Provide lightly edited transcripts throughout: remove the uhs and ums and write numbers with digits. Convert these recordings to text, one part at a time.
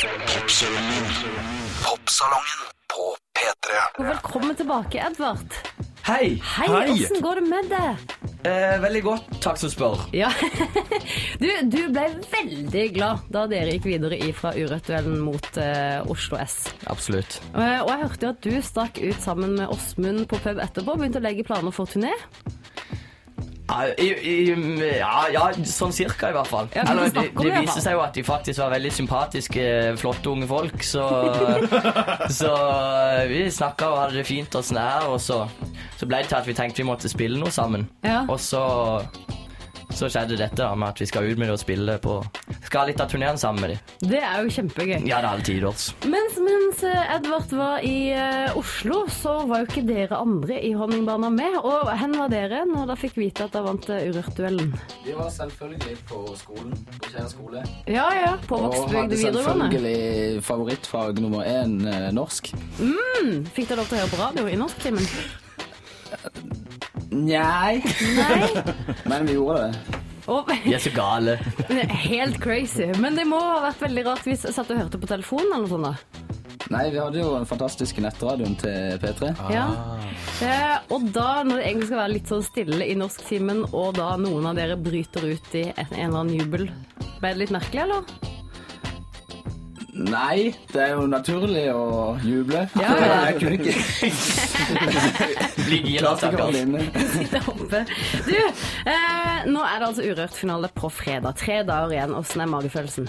Popsalongen på P3. Og velkommen tilbake, Edvard. Hei! Hei, hvordan går det med deg? Veldig godt, takk som spør. Ja, du ble veldig glad da dere gikk videre fra Urørt-duellen mot Oslo S. Absolutt. Og jeg hørte jo at du stakk ut sammen med Åsmund på pub etterpå, begynte å legge planer for turné. Ja, sånn cirka i hvert fall. Ja, Eller, det viste seg jo at de faktisk var veldig sympatiske, flotte unge folk, så vi snakket og hadde det fint og sånn her, og så ble det til at vi tenkte vi måtte spille noe sammen. Ja. Og så skjedde dette da, med at vi skal ut med det og spille skal ha litt av turneren sammen med dem. Det er jo kjempegøy. Ja, det er alle tiders. Mens Edvard var i Oslo, så var jo ikke dere andre i Honningbarna med. Og hen var dere når dere fikk vite at dere vant Urørt-duellen? Vi var selvfølgelig på skolen, på Kjær skole. Ja, på Vågsbygd videregående. Og hadde selvfølgelig favorittfag nummer 1, norsk. Fikk dere lov til å høre på radio i norsktimen? Nei. Men vi gjorde det. De er så gale. Helt crazy. Men det må ha vært veldig rart hvis jeg satt og hørte på telefonen eller noe sånt da. Nei, vi hadde jo den fantastiske nettradioen til P3. Ja. Og da, når det egentlig skal være litt sånn stille i norsktimen, og da noen av dere bryter ut i en eller annen jubel, ble det litt merkelig, eller? Nei, det er jo naturlig å juble. Ja. Jeg kunne ikke Bli gira, klart ikke holde inne. Sitte oppe. Du, nå er det altså Urørt-finale på fredag. 3 dager igjen. Hvordan er magefølelsen?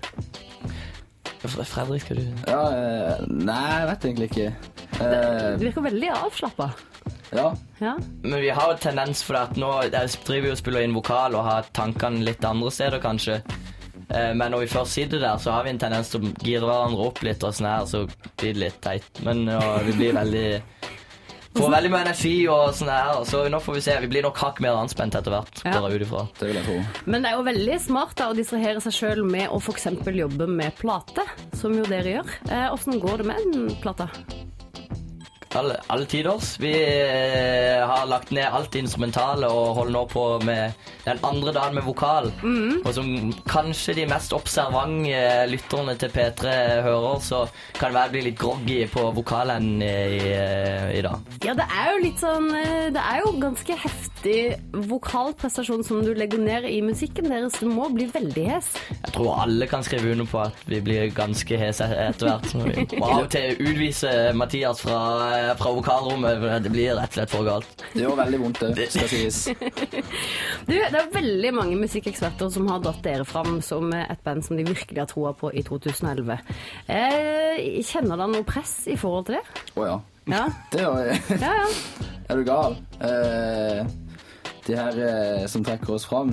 Fredrik, skal du... Ja, nei, jeg vet egentlig ikke. Du virker veldig avslappet. Ja. Men vi har jo tendens for at nå driver vi og spiller inn vokal og har tankene litt andre steder kanskje. Men når vi først sitter der, så har vi en tendens til å gire hverandre opp litt og sånn her, så blir det litt teit. Men vi blir får veldig mye energi og sånn her, så nå får vi se. Vi blir nok hakk mer anspent etter hvert, bare utifra. Det vil jeg tro. Men det er jo veldig smart da, å distrahere seg selv med å for eksempel jobbe med plate, som jo dere gjør. Hvordan går det med den plata? Alle tiders. Vi har lagt ned alt instrumentale og holder nå på med den andre dagen med vokal. Og som kanskje de mest observante lytterne til P3 hører, så kan det være bli litt groggy på vokalen i dag. Ja, det er jo litt sånn, det er jo ganske heftig vokalprestasjon som du legger ned i musikken deres. Du må bli veldig hes. Jeg tror alle kan skrive under på at vi blir ganske hes etter hvert. Vi må av og til utvise Mathias fra vokalrommet, det blir rett og slett for galt. Det gjør veldig vondt, det skal sies. Du, det er veldig mange musikkeksperter som har dratt dere fram som et band som de virkelig har troa på i 2011. Kjenner dere noe press i forhold til det? Ja. Det ja. Er du gal? De her som trekker oss fram,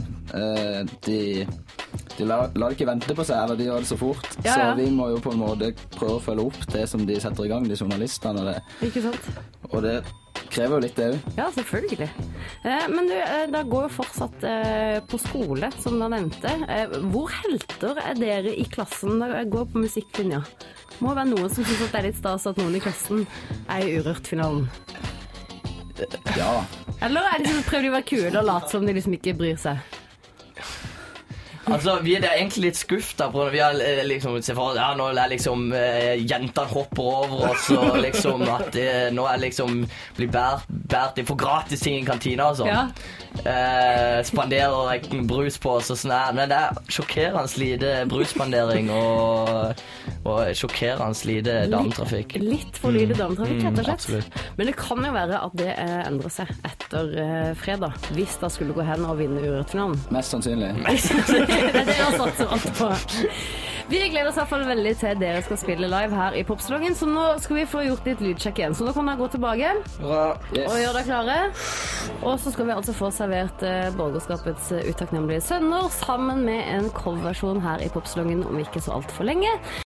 de lar det ikke vente på seg, eller de gjør det så fort. Ja. Så vi må jo på en måte prøve å følge opp det som de setter i gang, de journalistene. Ikke sant? Og det krever jo litt det jo. Ja, selvfølgelig. Men du, da går jo fortsatt på skole, som du nevnte. Hvor helter er dere i klassen da jeg går på musikklinja? Må være noen som synes at det er litt stas at noen i klassen er i Urørt-finalen. Ja. Eller er de som prøver å være kule og late som de liksom ikke bryr seg? Altså, vi er egentlig litt skuffet på når vi har liksom se for oss, nå er liksom jentene hopper over oss, og liksom at nå er liksom blir bært de får gratis ting i kantina og sånn. Spanderer brus på oss og sånn her, men det er sjokkerende lite brusspandering og sjokkerende lite dametrafikk. Litt for lite dametrafikk, rett og slett. Absolutt. Men det kan jo være at det endrer seg etter fredag, hvis det skulle gå hen og vinne Urørt-finalen. Mest sannsynlig. Det er det jeg satser alt på. Vi gleder oss i hvert fall veldig til dere skal spille live her i Popsalongen, så nå skal vi få gjort litt lydsjekk igjen. Så nå kan dere gå tilbake og gjøre dere klare. Og så skal vi altså få servert Borgerskapets utakknemlige sønner sammen med en coverversjon her i Popsalongen om ikke så alt for lenge.